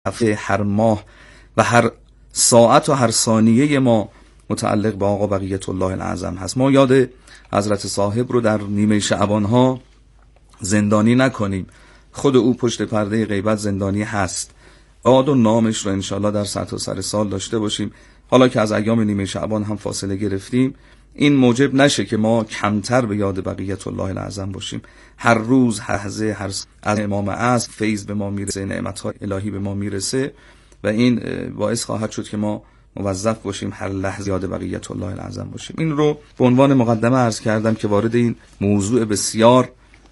هفته، هر ماه و هر ساعت و هر ثانیه ما متعلق به آقا بقیت الله الاعظم هست. ما یاد حضرت صاحب رو در نیمه شعبان ها زندانی نکنیم. خود او پشت پرده غیبت زندانی هست. یاد و نامش رو انشالله در سرتاسر سال داشته باشیم. حالا که از ایام نیمه شعبان هم فاصله گرفتیم، این موجب نشه که ما کمتر به یاد بقیت الله الاعظم باشیم. هر روز لحظه از امام عصر فیض به ما میرسه، نعمت‌های الهی به ما میرسه و این باعث خواهد شد که ما موظف باشیم هر لحظه یاد بقیت الله الاعظم باشیم. این رو به عنوان مقدمه عرض کردم که وارد این موضوع بسیار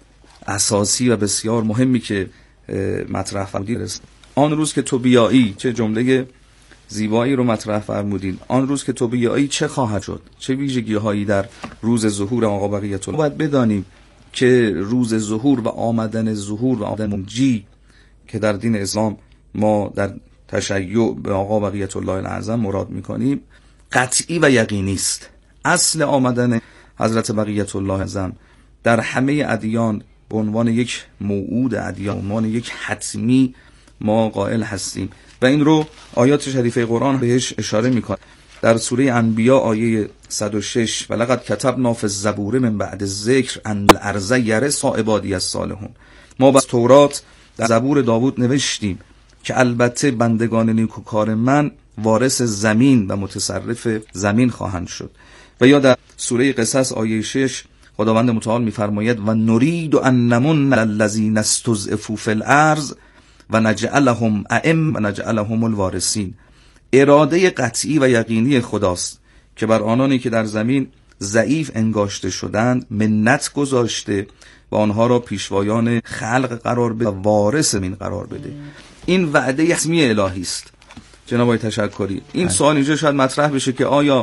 اساسی و بسیار مهمی که مطرح فرمودید. آن روز که تو بیایی، چه جمله زیبایی رو مطرح فرمودین. آن روز که تو بیایی چه خواهد شد؟ چه ویژگی هایی در روز ظهور آقا بقیت الله؟ باید بدانیم که روز ظهور و آمدن ظهور و آمدن منجی که در دین اسلام ما در تشیع به آقا بقیت الله الاعظم مراد میکنیم قطعی و یقینی است. اصل آمدن حضرت بقیت الله الاعظم در همه ادیان به عنوان یک موعود ادیان، به عنوان یک حتمی ما قائل هستیم و این رو آیات شریفه قرآن بهش اشاره میکنه. در سوره انبیاء آیه 106 ولقد کتبنا فی الزبور من بعد الذکر ان الارض یرث عبادی الصالحون. ما با تورات در زبور داوود نوشتیم که البته بندگان نیکوکار من وارث زمین و متصرف زمین خواهند شد. و یا در سوره قصص آیه 6 خداوند متعال میفرماید و نرید ان نمن الذین استضعفوا فی الارض و نجعلهم ائمه و نجعلهم الوارثین. اراده قطعی و یقینی خداست که بر آنانی که در زمین ضعیف انگاشته شدند منت گذاشته و آنها را پیشوایان خلق قرار بده و وارث زمین قرار بده. این وعده حتمی الهی است. جناب آقای تشکری، این سوال اینجا شاید مطرح بشه که آیا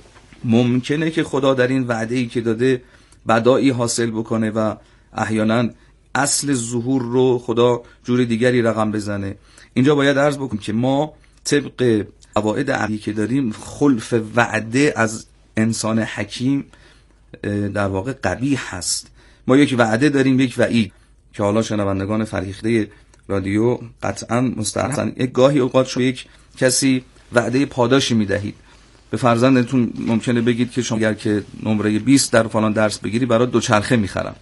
ممکنه که خدا در این وعده‌ای که داده بدایی حاصل بکنه و احیانا اصل ظهور رو خدا جور دیگری رقم بزنه؟ اینجا باید عرض بکنم که ما طبق قواعد عقلی که داریم خلف وعده از انسان حکیم در واقع قبیح هست. ما یک وعده داریم، یک وعید که حالا شنوندگان فرهیخته رادیو قطعا مستحقن. یک گاهی اوقات شما یک کسی وعده پاداشی میدهید به فرزندتون، ممکنه بگید که شما اگر که نمره 20 در فلان درس بگیری برات دوچرخه میخرم.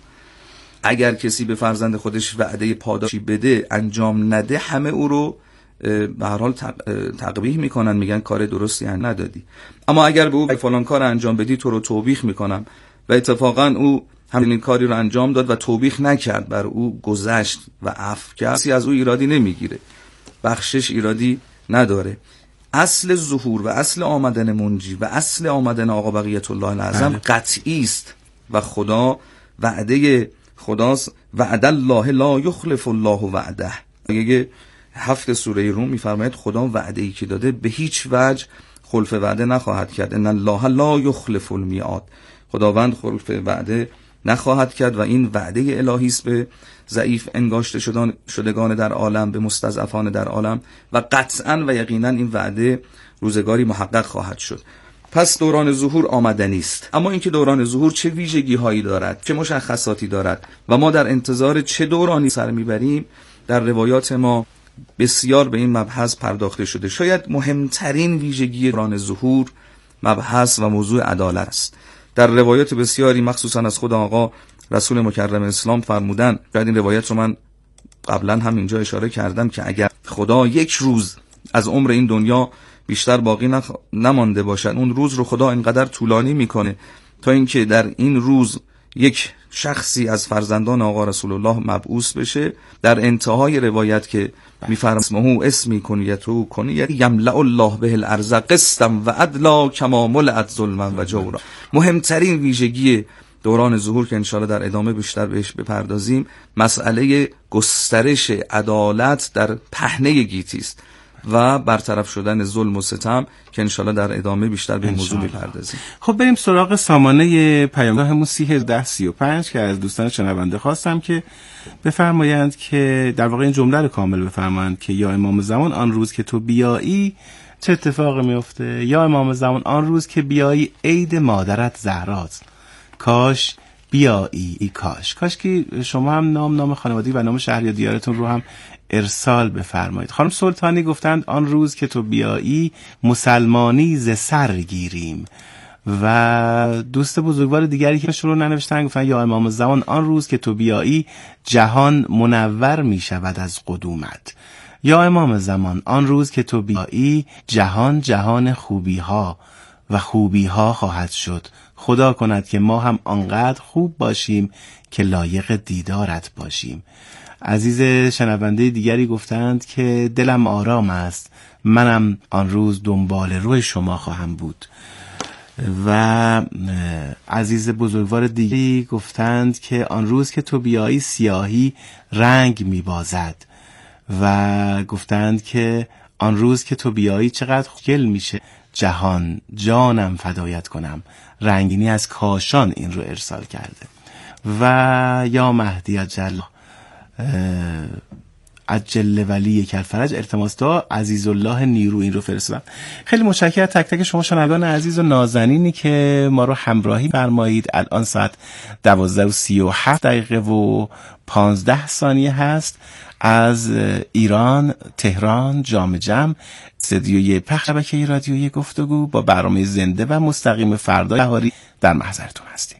اگر کسی به فرزند خودش وعده پاداشی بده انجام نده، همه او رو به هر حال تقبیح میکنن، میگن کار درستی ندادی. اما اگر به او فلان کار انجام بدی تو رو توبیخ میکنم و اتفاقا او همین کاری رو انجام داد و توبیخ نکرد، بر او گذشت و عفو کرد، کسی از او ایرادی نمیگیره، بخشش ایرادی نداره. اصل ظهور و اصل آمدن منجی و اصل آمدن آقا بقیت الله الاعظم قطعی است و خدا وعده خداست. وعد الله لا یخلف الله وعده. اگه 7 سوره روم میفرماید خدا وعده ای که داده به هیچ وجه خلف وعده نخواهد کرد. ان الله لا یخلف المیعاد. خداوند خلف وعده نخواهد کرد و این وعده الهی است به ضعیف انگاشته شدگان در عالم، به مستضعفان در عالم و قطعا و یقینا این وعده روزگاری محقق خواهد شد. پس دوران ظهور آمدنی است. اما اینکه دوران ظهور چه ویژگی هایی دارد، چه مشخصاتی دارد و ما در انتظار چه دورانی سر میبریم، در روایات ما بسیار به این مبحث پرداخته شده. شاید مهمترین ویژگی دوران ظهور مبحث و موضوع عدالت است. در روایات بسیاری مخصوصا از خود آقا رسول مکرم اسلام فرمودن، شاید این روایت رو من قبلا هم اینجا اشاره کردم، که اگر خدا یک روز از عمر این دنیا بیشتر باقی نمانده باشد، اون روز رو خدا اینقدر طولانی میکنه تا اینکه در این روز یک شخصی از فرزندان آقا رسول الله مبعوث بشه. در انتهای روایت که میفرماید اسمه اسمی کنیتو کنیت یملأ الله به الارض قسطا و عدلا کما ملئت ظلما و جورا. مهمترین ویژگی دوران ظهور که انشاءالله در ادامه بیشتر بهش بپردازیم، مسئله گسترش عدالت در پهنه گیتی است و برطرف شدن ظلم و ستم که انشاءالله در ادامه بیشتر به این موضوع میپردازیم. خب بریم سراغ سامانه پیامگاهمون 301035 که از دوستان شنونده خواستم که بفرمایند که در واقع این جمله رو کامل بفرمایند که یا امام زمان آن روز که تو بیایی چه اتفاقی میفته؟ یا امام زمان آن روز که بیایی عید مادرت زهراست، کاش بیایی ای کاش که شما هم نام خانوادگی و نام شهر یا دیارتون رو هم ارسال بفرمایید. خانم سلطانی گفتند آن روز که تو بیایی مسلمانی ز سر گیریم. و دوست بزرگوار دیگری که شروع ننوشتن گفتن یا امام زمان آن روز که تو بیایی جهان منور می شود از قدومت. یا امام زمان آن روز که تو بیایی جهان جهان خوبی ها و خوبی ها خواهد شد. خدا کند که ما هم آنقدر خوب باشیم که لایق دیدارت باشیم. عزیز شنونده دیگری گفتند که دلم آرام است، منم آن روز دنبال روی شما خواهم بود. و عزیز بزرگوار دیگری گفتند که آن روز که تو بیایی سیاهی رنگ میبازد و گفتند که آن روز که تو بیایی چقدر گل میشه جهان جانم فدایت کنم. رنگینی از کاشان این رو ارسال کرده. و یا مهدی عجل ولی کلفرج التماس دعا عزیز الله نیرو این رو فرستادن. خیلی متشکرم تک تک شما شنوندگان عزیز و نازنینی که ما رو همراهی فرمایید. الان ساعت 12:37 و 15 ثانیه هست از ایران، تهران، جام جم، استدیوی پخش شبکه رادیویی گفتگو با برنامه زنده و مستقیم فردای بهاری در محضرتون هستیم.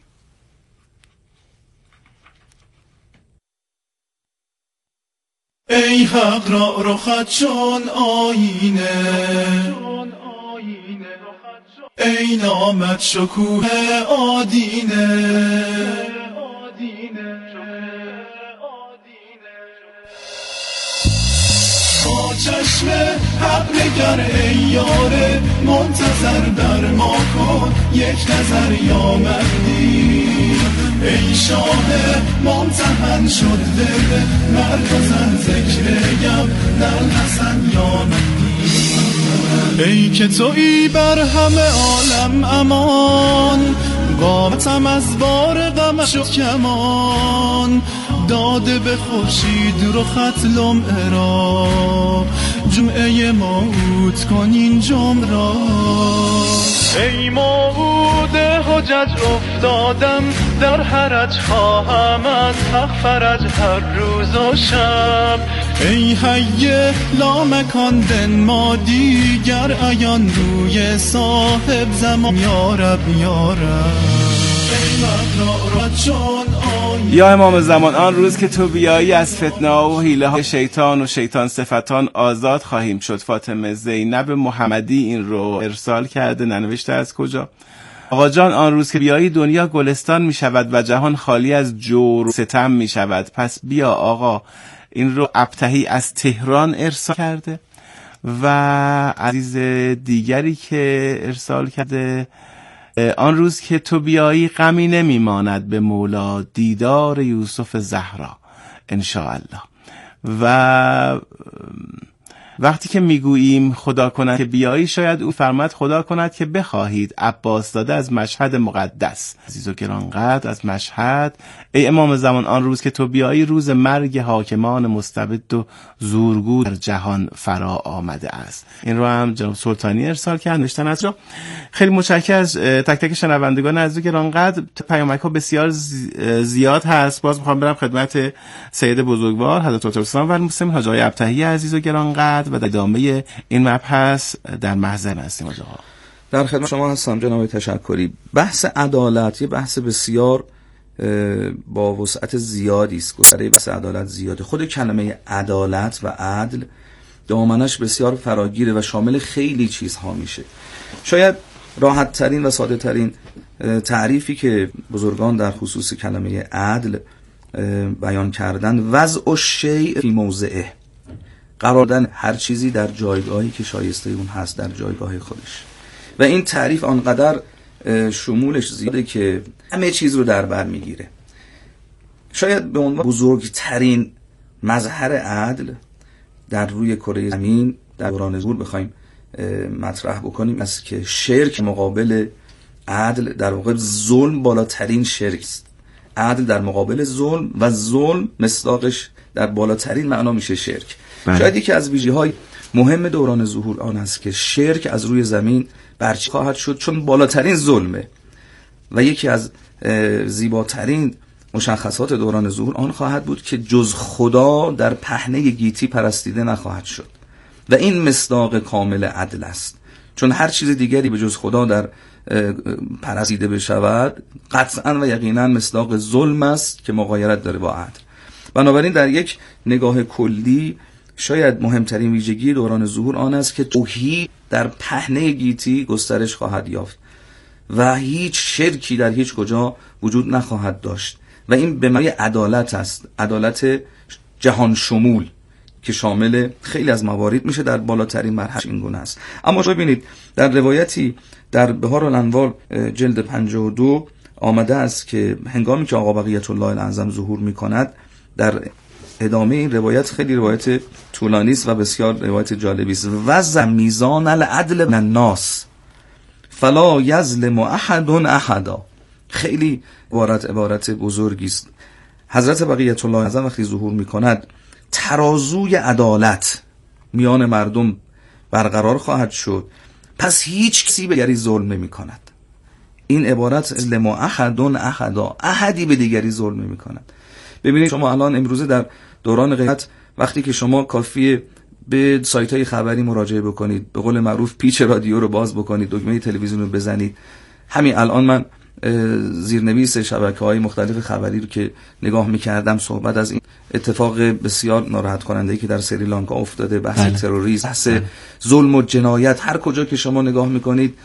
ای حق را رخت چون آینه، ای نامت شکوه آدینه. با چشم حق نگر ای یار منتظر در ما کن یک نظر یا مهدی. ای شاه ممتحن شد دل مرد و زن ذکریم در حسن یا مهدی. ای که تویی بر همه عالم امان، قامتم از بار غم شد کمان. داده به خورشید رخت لمعه را، جمعه موعود کنین جمع را. ای موعود حجج افتادم در حرج، خواهم از حق فرج هر روز و شب. ای حی لامکان دنما دیگر عیان روی صاحب زمان یارب یارب. یا امام زمان آن روز که تو بیایی از فتنه و حیله های شیطان و شیطان صفتان آزاد خواهیم شد. فاطمه زینب محمدی این رو ارسال کرده، ننوشته از کجا. آقا جان آن روز که بیایی دنیا گلستان می شود و جهان خالی از جور و ستم می شود. پس بیا آقا. این رو ابتهی از تهران ارسال کرده. و عزیز دیگری که ارسال کرده آن روز که تو بیایی غمی نمیماند به مولا، دیدار یوسف زهرا انشاءالله. و وقتی که میگوییم خدا کند که بیایی، شاید او فرماید خدا کند که بخواهید. عباس داده از مشهد مقدس. عزیز و گرانقدر از مشهد. ای امام زمان آن روز که تو بیایی روز مرگ حاکمان مستبد و زورگو در جهان فرا آمده است. این رو هم جناب سلطانی ارسال کرد، نوشتن از جا. خیلی متشکرم از تک تک شنوندگان عزیز و گرانقدر. پیامک ها بسیار زیاد هست. باز میخوام برم خدمت سید بزرگوار حضرت الاسلام و المسلمین حاج آقای ابتهی عزیز و گرانقدر و در ادامه این مبحث در محضر هستیم. در خدمت شما هستم جناب تشکری. بحث عدالت یه بحث بسیار با وسعت زیادی است. گستره بحث عدالت زیاده. خود کلمه عدالت و عدل دامنش بسیار فراگیره و شامل خیلی چیزها میشه. شاید راحت ترین و ساده ترین تعریفی که بزرگان در خصوص کلمه عدل بیان کردن وضع الشیء فی موضعه، قرار دادن هر چیزی در جایگاهی که شایسته اون هست در جایگاه خودش. و این تعریف آنقدر شمولش زیاده که همه چیز رو در بر میگیره. شاید به عنوان بزرگترین مظهر عدل در روی کره زمین در دوران ظهور بخوایم مطرح بکنیم است که شرک مقابل عدل، در واقع ظلم بالاترین شرک است. عدل در مقابل ظلم و ظلم مصداقش در بالاترین معنا میشه شرک. شاید یکی از ویژگی‌های مهم دوران ظهور آن است که شرک از روی زمین برچیده خواهد شد چون بالاترین ظلمه. و یکی از زیباترین مشخصات دوران ظهور آن خواهد بود که جز خدا در پهنه گیتی پرستیده نخواهد شد و این مصداق کامل عدل است، چون هر چیز دیگری به جز خدا در پرستیده بشود قطعا و یقینا مصداق ظلم است که مغایرت داره با عدل. بنابراین در یک نگاه کلی شاید مهمترین ویژگی دوران ظهور آن است که توحید در پهنه گیتی گسترش خواهد یافت و هیچ شرکی در هیچ کجا وجود نخواهد داشت و این به معنای عدالت است، عدالت جهان شمول که شامل خیلی از موارد میشه، در بالاترین مرحله این گونه است. اما ببینید در روایتی در بهار الانوار جلد 52 آمده است که هنگامی که آقا بقیت الله الاعظم ظهور میکند، در ادامه این روایت خیلی روایت طولانی است و بسیار روایت جالبی است. وضع میزان العدل من الناس فلا یظلم احد احدا. خیلی عبارت بزرگی است. حضرت بقیت الله الاعظم وقتی ظهور میکند ترازوی عدالت میان مردم برقرار خواهد شد، پس هیچ کسی به دیگری ظلم نمی کند. این عبارت ظلم احد احدا، احدی به دیگری ظلم نمی کند. ببینید شما الان امروزه در دوران غیبت وقتی که شما کافیه به سایت های خبری مراجعه بکنید، به قول معروف پیچ رادیو رو باز بکنید، دکمه تلویزیون رو بزنید، همین الان من زیرنویس شبکه‌های مختلف خبری رو که نگاه می‌کردم صحبت از این اتفاق بسیار ناراحت کننده‌ای که در سریلانکا افتاده، بحث تروریسم، بحث ظلم و جنایت، هر کجا که شما نگاه می‌کنید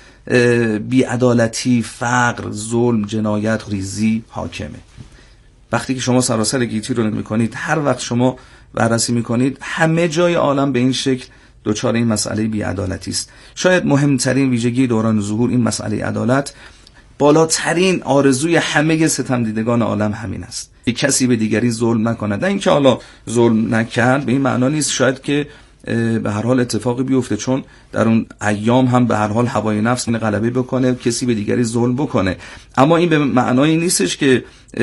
بی‌عدالتی، فقر، ظلم، جنایت، ریزی حاکمه. وقتی که شما سراسر گیتی رو می‌کنید، هر وقت شما بررسی می‌کنید، همه جای عالم به این شکل دچار این مسئله بی‌عدالتی است. شاید مهمترین ویژگی دوران ظهور این مسئله عدالت، بالاترین آرزوی همه ستم دیدگان عالم همین است که کسی به دیگری ظلم نکند. نه اینکه حالا ظلم نکرد به این معنا نیست شاید که به هر حال اتفاقی بیفته، چون در اون ایام هم به هر حال هوای نفس غلبه بکنه، کسی به دیگری ظلم بکنه، اما این به معنای نیستش که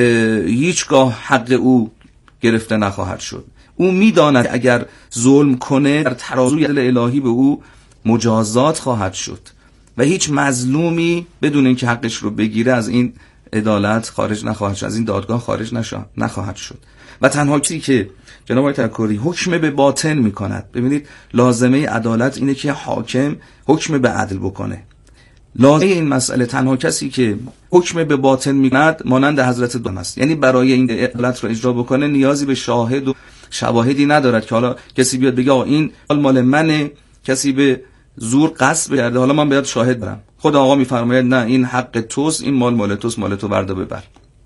هیچگاه حق او گرفته نخواهد شد. او میداند اگر ظلم کنه در ترازوی عدل الهی به او مجازات خواهد شد و هیچ مظلومی بدون اینکه حقش رو بگیره از این عدالت خارج نخواهد شد، از این دادگاه خارج نخواهد شد. و تنها کسی که جناب آقای تکری حکم به باطن میکند، ببینید لازمه عدالت اینه که حاکم حکم به عدل بکنه. لازمه این مسئله تنها کسی که حکم به باطن میکند مانند حضرت دم است، یعنی برای این عدالت رو اجرا بکنه نیازی به شاهد و شواهدی ندارد که حالا کسی بیاد بگه این مال منه، کسی به زور قصب کرده، حالا من باید شاهد برم. خود آقا میفرماید نه، این حق توست، این مال توست، مال تو بردا ببر.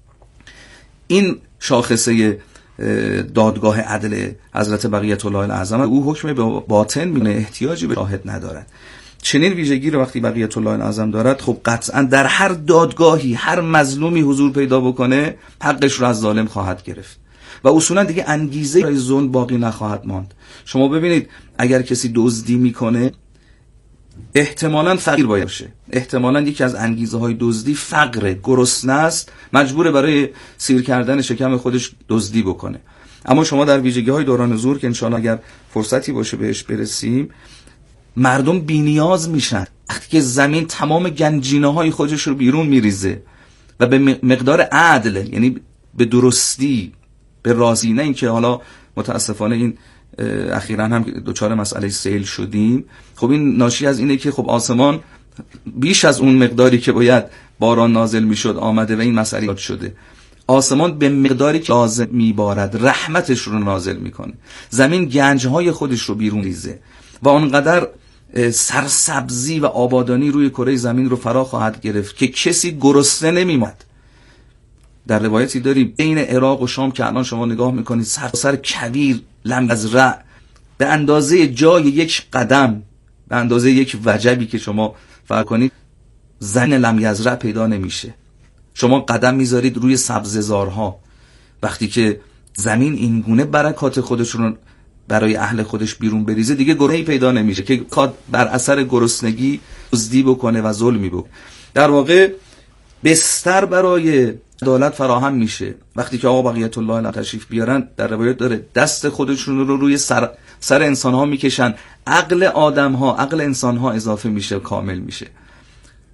این شاخصه دادگاه عدل حضرت بقیت الله الاعظم، او حکم به باطن میکنه، احتیاجی به شاهد ندارد. چنین ویژگی رو وقتی بقیت الله الاعظم دارد، خب قطعا در هر دادگاهی هر مظلومی حضور پیدا بکنه حقش رو از ظالم خواهد گرفت و اصولا دیگه انگیزه برای ظلم باقی نخواهد ماند. شما ببینید اگر کسی دزدی میکنه احتمالاً فقیر باید باشه، احتمالاً یکی از انگیزه های دزدی فقر، گرسنه است، مجبوره برای سیر کردن شکم خودش دزدی بکنه. اما شما در ویژگی های دوران ظهور که انشاءالله اگر فرصتی باشه بهش برسیم، مردم بی‌نیاز میشن وقتی که زمین تمام گنجینه های خودش رو بیرون میریزه و به مقدار عدل، یعنی به درستی، به راضی، نه اینکه حالا متاسفانه این اخیراً هم دوچار مسئله سیل شدیم. خب این ناشی از اینه که خب آسمان بیش از اون مقداری که باید باران نازل میشد آمده و این مسئله ایجاد شده. آسمان به مقداری که لازم میبارد رحمتش رو نازل میکنه، زمین گنجهای خودش رو بیرون ریزه و آنقدر سرسبزی و آبادانی روی کره زمین رو فرا خواهد گرفت که کسی گرسنه نمیماند. در روایتی داریم بین عراق و شام که الان شما نگاه میکنید سراسر کویر، لمیزرع، به اندازه جای یک قدم، به اندازه یک وجبی که شما فرض کنید زن لمیزرع پیدا نمیشه. شما قدم میذارید روی سبززارها، وقتی که زمین این گونه برکات خودش رو برای اهل خودش بیرون بریزه دیگه گرهی پیدا نمیشه که بر اثر گرسنگی دزدی بکنه و ظلمی بکنه. در واقع بستر برای عدالت فراهم میشه وقتی که آقا بقیت الله تشریف بیارن. در روایت داره دست خودشون رو روی سر انسان ها میکشن، عقل آدم ها، عقل انسان ها اضافه میشه، کامل میشه.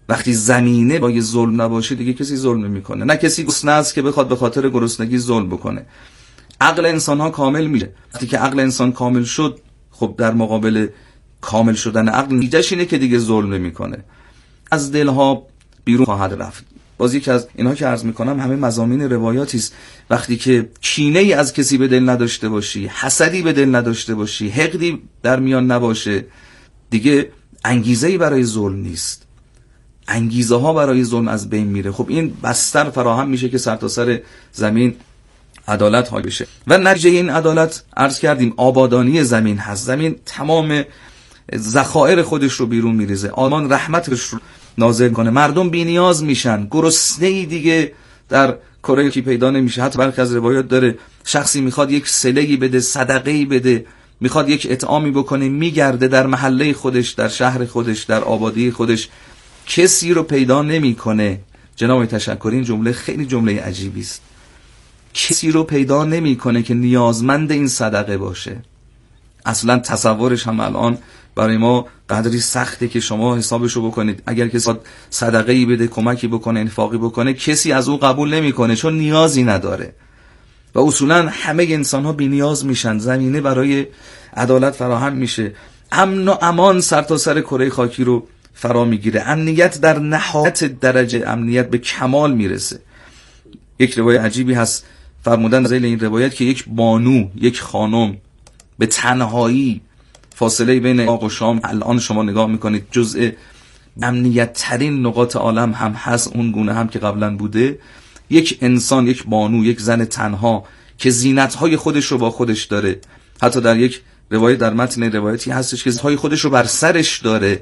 وقتی زمینه با یه ظلم نباشه دیگه کسی ظلم نمیکنه. نه کسی گرسنه است که بخواد به خاطر گرسنگی ظلم بکنه. عقل انسان ها کامل میشه. وقتی که عقل انسان کامل شد، خب در مقابل کامل شدن عقل نتیجهش اینه که دیگه ظلم نمیکنه. از دلها بیرون خواهد رفت. باز یکی از اینها که عرض میکنم همه مضامین روایاتی است. وقتی که کینه ای از کسی به دل نداشته باشی، حسدی به دل نداشته باشی، حقدی در میان نباشه، دیگه انگیزه‌ای برای ظلم نیست. انگیزه ها برای ظلم از بین میره. خب این بستر فراهم میشه که سرتاسر زمین عدالت ها بشه و نتیجه این عدالت عرض کردیم آبادانی زمین هست. زمین تمام ذخایر خودش رو بیرون میریزه، آسمان رحمتش رو نازل کنه، مردم بی نیاز میشن، گرسنه‌ای دیگه در کره کی پیدا نمیشه. حتی برخی از روایات داره شخصی میخواد یک صله‌ای بده، صدقه‌ای بده، میخواد یک اطعامی بکنه، میگرده در محله خودش، در شهر خودش، در آبادی خودش، کسی رو پیدا نمیکنه. جناب تشکری این جمله خیلی جمله عجیبی است. کسی رو پیدا نمیکنه که نیازمند این صدقه باشه. اصلا تصورش هم الان برای ما قدری سخته که شما حسابشو بکنید. اگر کسی صدقه‌ای بده، کمکی بکنه، انفاقی بکنه، کسی از او قبول نمیکنه چون نیازی نداره. و اصولا همه انسان‌ها بی نیاز میشن، زمینه برای عدالت فراهم میشه، امن و امان سرتاسر کره خاکی رو فرا میگیره، امنیت در نهایت درجه امنیت به کمال میرسه. یک روایت عجیبی هست، فرمودن در این روایت که یک بانو، یک خانم به تنهایی، فاصله بین عراق و شام الان شما نگاه میکنید جزء امنیت ترین نقاط عالم هم هست، اون گونه هم که قبلا بوده. یک انسان، یک بانو، یک زن تنها که زینت‌های خودش رو با خودش داره، حتی در یک روایت، در متن روایتی هستش که زینت‌های خودش رو بر سرش داره،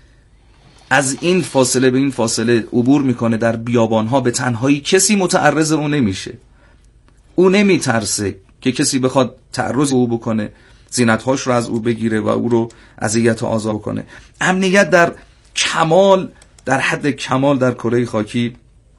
از این فاصله به این فاصله عبور میکنه در بیابانها به تنهایی، کسی متعرض او نمیشه، او نمیترسه که کسی بخواد تعرض او بکنه، زینت‌هاش رو از او بگیره و او رو اذیت و آزار کنه. امنیت در کمال، در حد کمال در کره خاکی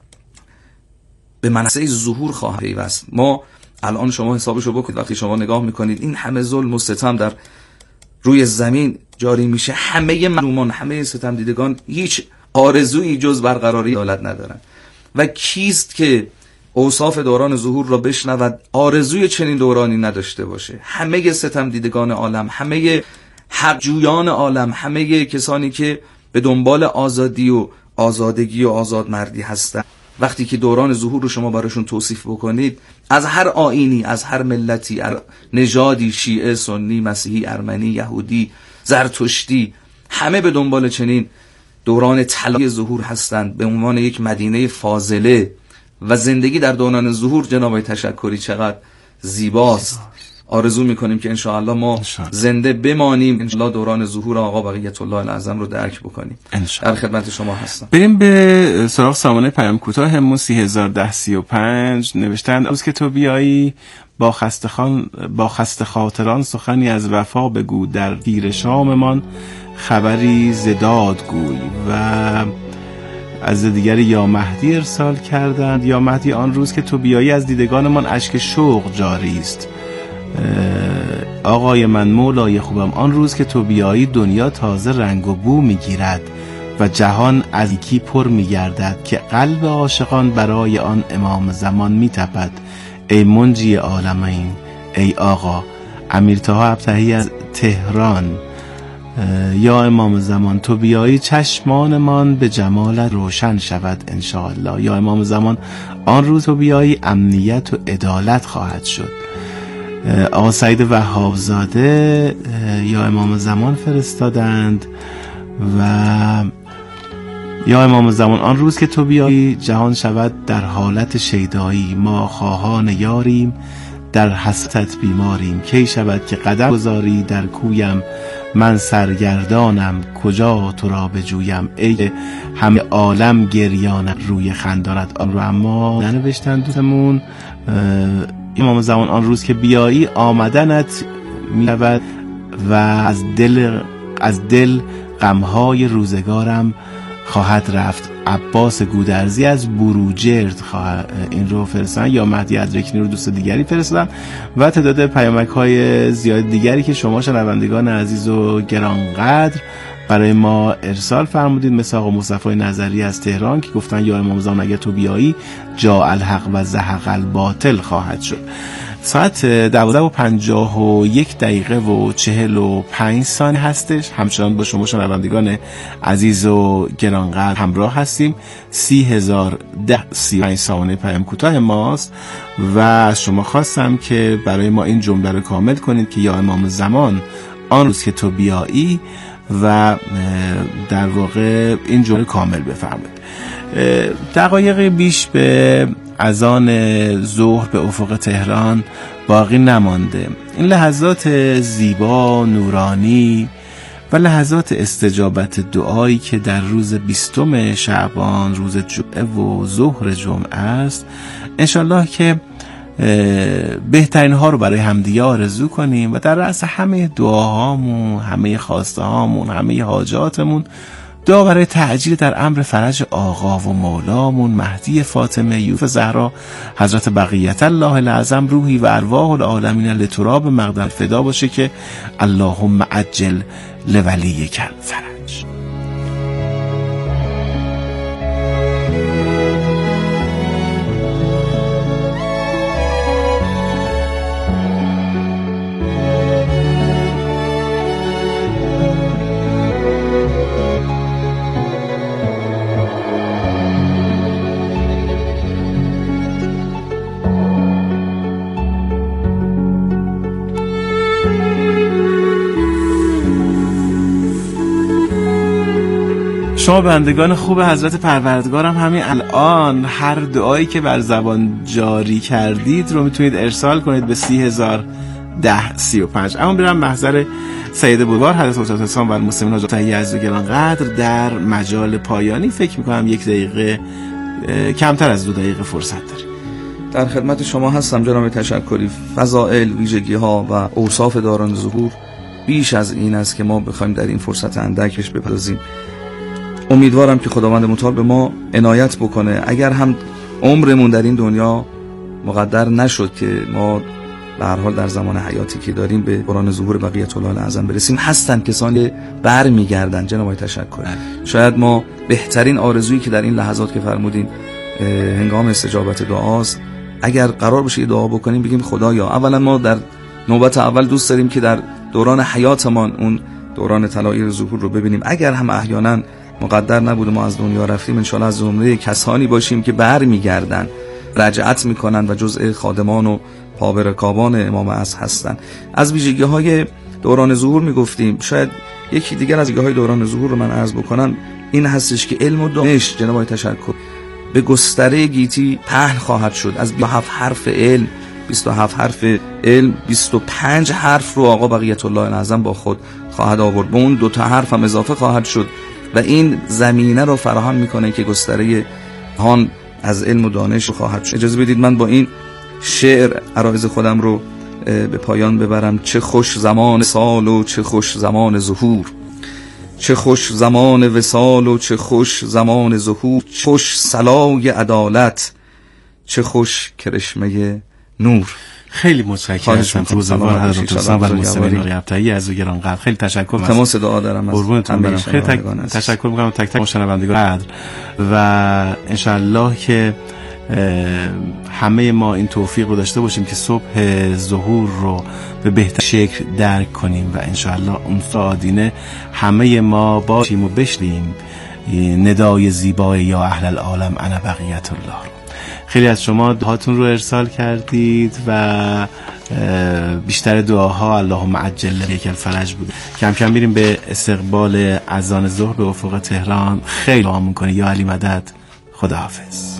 به منصه ظهور خواهد پیوست. ما الان شما حسابشو بکنید، وقتی شما نگاه میکنید این همه ظلم و ستم در روی زمین جاری میشه، همه مظلومان، همه ستم دیدگان هیچ آرزویی جز برقراری عدالت ندارن و کیست که اوصاف دوران ظهور را بشنود آرزوی چنین دورانی نداشته باشه؟ همه ستم دیدگان عالم، همه حق جویان عالم، همه کسانی که به دنبال آزادی و آزادگی و آزادمردی هستند، وقتی که دوران ظهور رو شما براشون توصیف بکنید، از هر آیینی، از هر ملتی، نژادی، شیعه، سنی، مسیحی، ارمنی، یهودی، زرتشتی، همه به دنبال چنین دوران طلایی ظهور هستند به عنوان یک مدینه فاضله. و زندگی در دوران ظهور جناب تشکری چقدر زیباست. آرزو میکنیم که انشاءالله ما زنده بمانیم، انشاءالله دوران ظهور آقا بقیت الله العظم رو درک بکنیم. در خدمت شما هستم. بریم به سراغ سامانه پیام کوتاه همون 301035. نوشتند روز که تو بیایی با خسته خاطران سخنی از وفا بگو، در گیر شاممان خبری زداد گوی. و از دیگری یا مهدی ارسال کردند: یا مهدی آن روز که تو بیایی از دیدگانمان اشک شوق جاری است. آقای من مولای خوبم، آن روز که تو بیایی دنیا تازه رنگ و بو میگیرد و جهان از یکی پر میگردد که قلب عاشقان برای آن امام زمان میتپد. ای منجی عالمین، ای آقا. امیر طه ابطحی از تهران: یا امام زمان تو بیایی چشمانمان به جمالت روشن شود انشاءالله. یا امام زمان آن روز تو بیایی امنیت و عدالت خواهد شد. آقا سعید وهابزاده یا امام زمان فرستادند و یا امام زمان آن روز که تو بیایی جهان شود در حالت شیدایی. ما خواهان یاریم در حسرت بیماریم. کی شود که قدم گذاری در کویم، من سرگردانم کجا تو را بجویم. ای همه عالم گریانت روی خندانت. آن رو اما ننوشتن دوستمون. امام زمان آن روز که بیایی آمدنت می‌شود و از دل غمهای روزگارم خواهد رفت. عباس گودرزی از بروجرد این رو فرستن. یا مهدی ادرکنی رو دوست دیگری فرستن و تعداد پیامک های زیاد دیگری که شما شنوندگان عزیز و گرانقدر برای ما ارسال فرمودید، مثل آقا مصطفی نظری از تهران که گفتن یا امام زمان اگر تو بیایی جا الحق و زهق الباطل خواهد شد. ساعت 12:51 و 45 هستش. همچنان با شما شنوندگان عزیز و گرانقدر همراه هستیم. 30,035 پیام کوتاه ماست و از شما خواستم که برای ما این جمله رو کامل کنید که یا امام زمان آن روز که تو بیایی، و در واقع این جمله کامل بفرمایید. دقایق بیش به اذان ظهر به افق تهران باقی نمانده. این لحظات زیبا، نورانی و لحظات استجابت دعایی که در روز 20 شعبان، روز جمعه و ظهر جمعه است، انشالله که بهترین ها رو برای همدیگه آرزو کنیم و در رأس همه دعاهامون، همه خواسته هامون، همه حاجاتمون دعا برای تعجیل در امر فرج آقا و مولامون مهدی فاطمه یوسف زهرا حضرت بقیت الله الاعظم روحی و ارواح العالمین لتراب مقدم فدا باشه که اللهم عجل لولیک الفرج. شما بندگان خوب حضرت پروردگارم همین الان هر دعایی که بر زبان جاری کردید رو میتونید ارسال کنید به 30,035. اما برم محضر سید بودوار حضرت حجت الاسلام و المسلمین حضرت عزیز و گرانقدر در مجال پایانی. فکر میکنم 1 دقیقه کمتر از 2 دقیقه فرصت داریم. در خدمت شما هستم جناب تشکری. فضائل، ویژگی ها و اوصاف داران ظهور بیش از این است که ما بخوایم در این فرصت اندکش بپردازیم. امیدوارم که خداوند متعال به ما عنایت بکنه. اگر هم عمرمون در این دنیا مقدر نشد که ما به هر حال در زمان حیاتی که داریم به دوران ظهور بقیت الله الاعظم برسیم، هستن کسانی برمیگردن. جناب تشکر، شاید ما بهترین آرزویی که در این لحظات که فرمودین هنگام استجابت دعاست، اگر قرار باشه یه دعا بکنیم بگیم خدایا، اولا ما در نوبت اول دوست داریم که در دوران حیاتمان اون دوران طلایی ظهور رو ببینیم. اگر هم احیانا مقدر نبود ما از دنیا رفتیم، انشاءالله از زمره کسانی باشیم که برمیگردن، رجعت میکنن و جزء خادمان و پابرکابان امام عصر هستن. از ویژگی های دوران ظهور میگفتیم، شاید یکی دیگر از ویژگی های دوران ظهور رو من عرض بکنم، این هستش که علم و دانش، جناب تشکر، به گستره گیتی پهن خواهد شد. از 27 حرف علم 25 حرف رو آقا بقیت الله الاعظم با خود خواهد آورد، به اون 2 حرف هم اضافه خواهد شد و این زمینه رو فراهم میکنه که گستره هان از علم و دانش خواهد شد. اجازه بدید من با این شعر عرایض خودم رو به پایان ببرم. چه خوش زمان سال و چه خوش زمان ظهور، چه خوش زمان وصال و چه خوش زمان ظهور، چه خوش صلای عدالت، چه خوش کرشمه نور. خیلی متشکرم. روزگار حضرت الاسلام و المسلمین قیابتایی از گرانقدر. خیلی تشکر. تماس دعا دارم از همه. خیلی تشکر می‌کنم تک تک شنوندگان و انشالله که همه ما این توفیق رو داشته باشیم که صبح ظهور رو به بهتر شکل درک کنیم و انشالله اون فادینه همه ما باشیم و بشنیم ندای زیبای یا اهل العالم انا بقیت الله رو. خیلی از شما دعاتون رو ارسال کردید و بیشتر دعاها اللهم عجل لولیک الفرج بود. کم کم میریم به استقبال اذان ظهر به افق تهران. خیلی دعا میکنه. یا علی مدد. خداحافظ.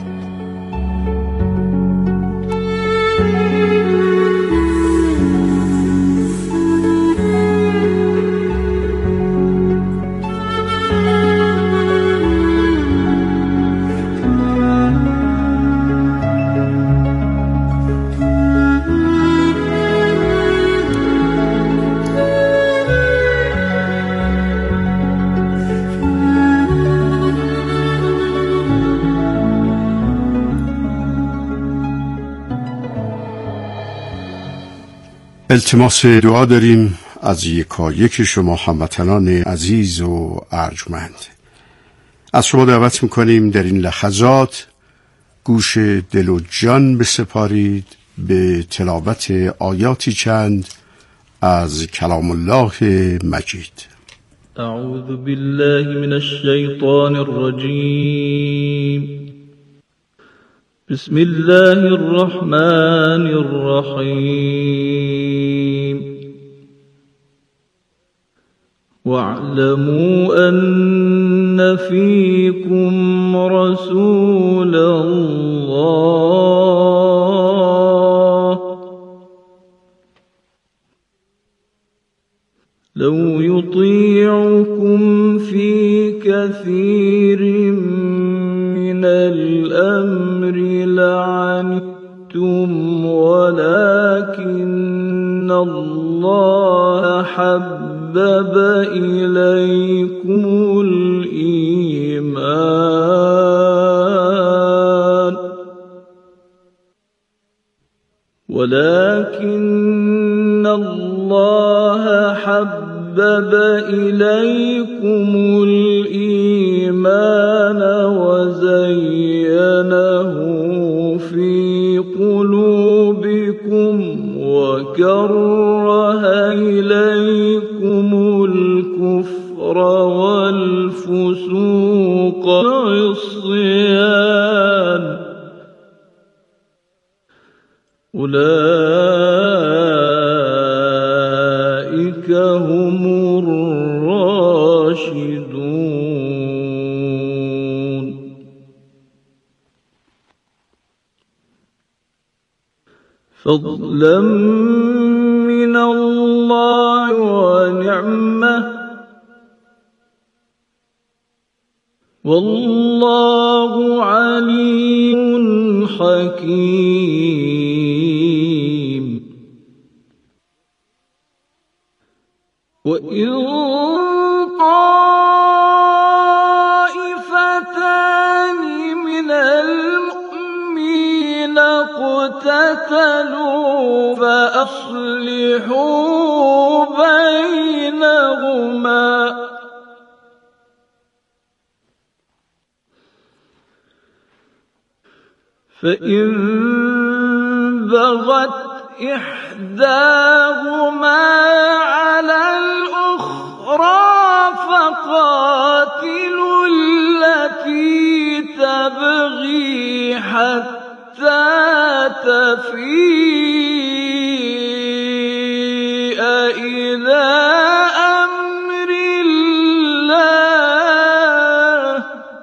التماس دعا داریم از یکایک شما هموطنان عزیز و ارجمند. از شما دعوت میکنیم در این لحظات گوش دل و جان بسپارید به تلاوت آیاتی چند از کلام الله مجید. اعوذ بالله من الشیطان الرجیم. بسم الله الرحمن الرحیم. واعلموا أن فيكم رسول الله لو يطيعكم في كثير من الأمر لعنتم ولكن الله حبب إليكم الإيمان وزينه في قلوبكم وكره إليكم الكفر والفسوق والعصيان أولئك هم الراشدون. فضلا من الله ونعمة والله عليم حكيم. وإن طائفتان من المؤمنين اقتتلوا فأصلحوا بينهما فإن بغت إحداهما على الأخرى فقاتلوا التي تبغي حتى تفيء إلى أمر الله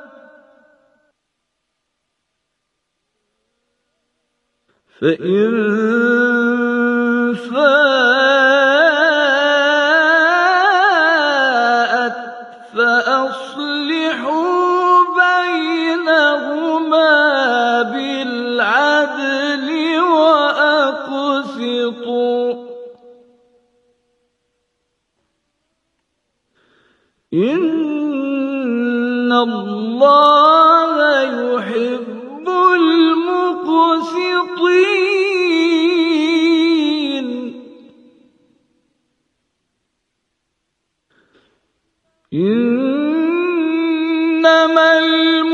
فإن فاءت فأصلحوا بينهما بالعدل وأقسطوا إن الله يحب المقسطين. إن